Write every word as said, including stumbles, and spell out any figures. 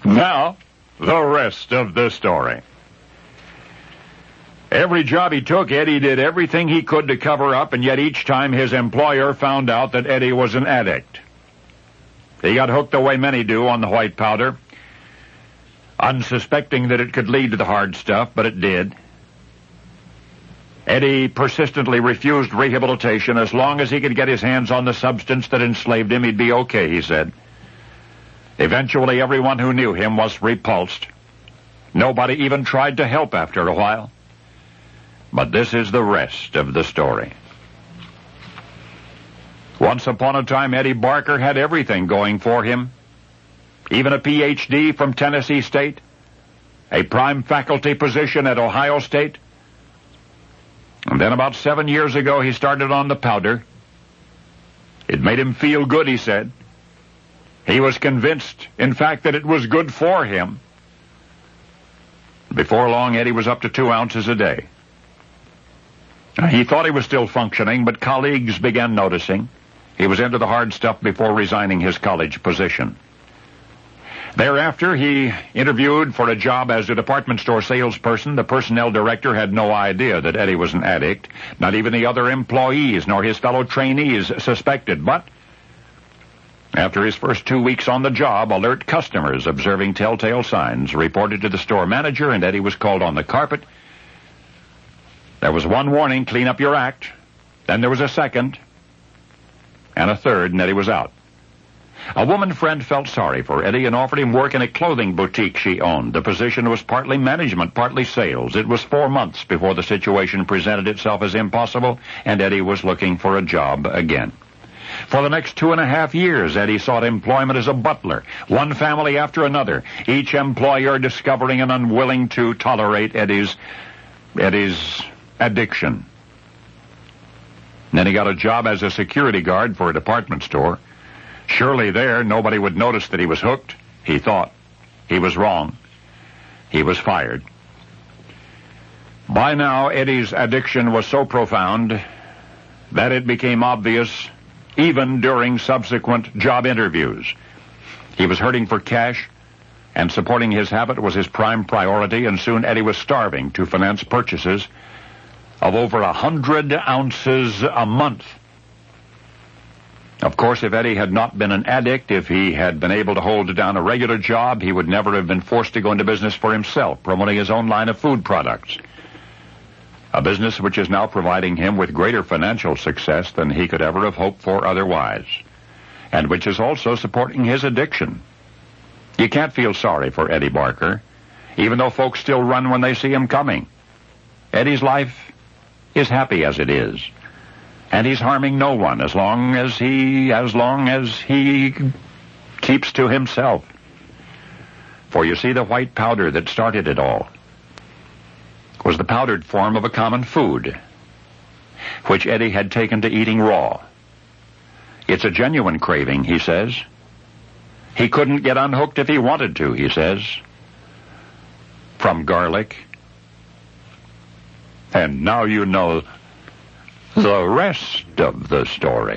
Now, the rest of the story. Every job he took, Eddie did everything he could to cover up, and yet each time his employer found out that Eddie was an addict. He got hooked the way many do on the white powder, unsuspecting that it could lead to the hard stuff, but it did. Eddie persistently refused rehabilitation. As long as he could get his hands on the substance that enslaved him, he'd be okay, he said. Eventually, everyone who knew him was repulsed. Nobody even tried to help after a while. But this is the rest of the story. Once upon a time, Eddie Barker had everything going for him. Even a P H D from Tennessee State, a prime faculty position at Ohio State. And then about seven years ago, he started on the powder. It made him feel good, he said. He was convinced, in fact, that it was good for him. Before long, Eddie was up to two ounces a day. He thought he was still functioning, but colleagues began noticing. He was into the hard stuff before resigning his college position. Thereafter, he interviewed for a job as a department store salesperson. The personnel director had no idea that Eddie was an addict. Not even the other employees nor his fellow trainees suspected. But after his first two weeks on the job, alert customers observing telltale signs reported to the store manager, and Eddie was called on the carpet. There was one warning, clean up your act. Then there was a second, and a third, and Eddie was out. A woman friend felt sorry for Eddie and offered him work in a clothing boutique she owned. The position was partly management, partly sales. It was four months before the situation presented itself as impossible, and Eddie was looking for a job again. For the next two and a half years, Eddie sought employment as a butler, one family after another, each employer discovering and unwilling to tolerate Eddie's, Eddie's addiction. Then he got a job as a security guard for a department store. Surely there, nobody would notice that he was hooked, he thought. He was wrong. He was fired. By now, Eddie's addiction was so profound that it became obvious even during subsequent job interviews. He was hurting for cash, and supporting his habit was his prime priority, and soon Eddie was starving to finance purchases of over a hundred ounces a month. Of course, if Eddie had not been an addict, if he had been able to hold down a regular job, he would never have been forced to go into business for himself, promoting his own line of food products. A business which is now providing him with greater financial success than he could ever have hoped for otherwise, and which is also supporting his addiction. You can't feel sorry for Eddie Barker, even though folks still run when they see him coming. Eddie's life is happy as it is. And he's harming no one as long as he, as long as he keeps to himself. For you see, the white powder that started it all was the powdered form of a common food, which Eddie had taken to eating raw. It's a genuine craving, he says. He couldn't get unhooked if he wanted to, he says, from garlic. And now you know the rest of the story.